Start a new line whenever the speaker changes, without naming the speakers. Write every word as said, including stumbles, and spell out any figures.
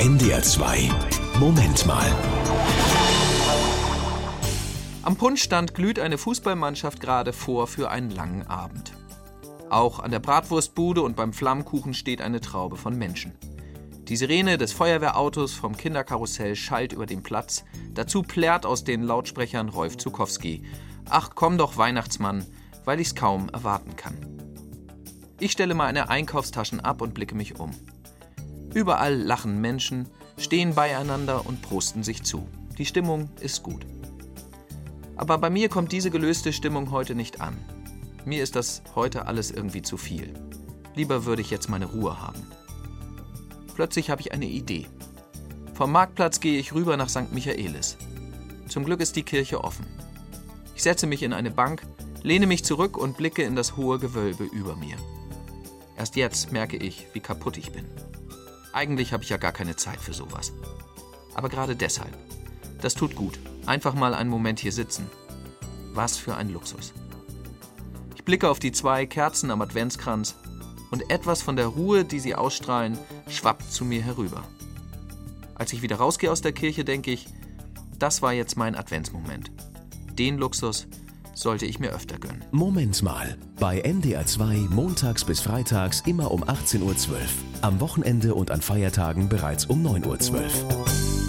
N D R zwei. Moment mal.
Am Punschstand glüht eine Fußballmannschaft gerade vor für einen langen Abend. Auch an der Bratwurstbude und beim Flammkuchen steht eine Traube von Menschen. Die Sirene des Feuerwehrautos vom Kinderkarussell schallt über den Platz. Dazu plärrt aus den Lautsprechern Rolf Zuckowski. Ach komm doch, Weihnachtsmann, weil ich's kaum erwarten kann. Ich stelle meine Einkaufstaschen ab und blicke mich um. Überall lachen Menschen, stehen beieinander und prosten sich zu. Die Stimmung ist gut. Aber bei mir kommt diese gelöste Stimmung heute nicht an. Mir ist das heute alles irgendwie zu viel. Lieber würde ich jetzt meine Ruhe haben. Plötzlich habe ich eine Idee. Vom Marktplatz gehe ich rüber nach Sankt Michaelis. Zum Glück ist die Kirche offen. Ich setze mich in eine Bank, lehne mich zurück und blicke in das hohe Gewölbe über mir. Erst jetzt merke ich, wie kaputt ich bin. Eigentlich habe ich ja gar keine Zeit für sowas. Aber gerade deshalb. Das tut gut. Einfach mal einen Moment hier sitzen. Was für ein Luxus. Ich blicke auf die zwei Kerzen am Adventskranz und etwas von der Ruhe, die sie ausstrahlen, schwappt zu mir herüber. Als ich wieder rausgehe aus der Kirche, denke ich, das war jetzt mein Adventsmoment. Den Luxus sollte ich mir öfter gönnen.
Moment mal. Bei N D R zwei montags bis freitags immer um achtzehn Uhr zwölf. Am Wochenende und an Feiertagen bereits um neun Uhr zwölf.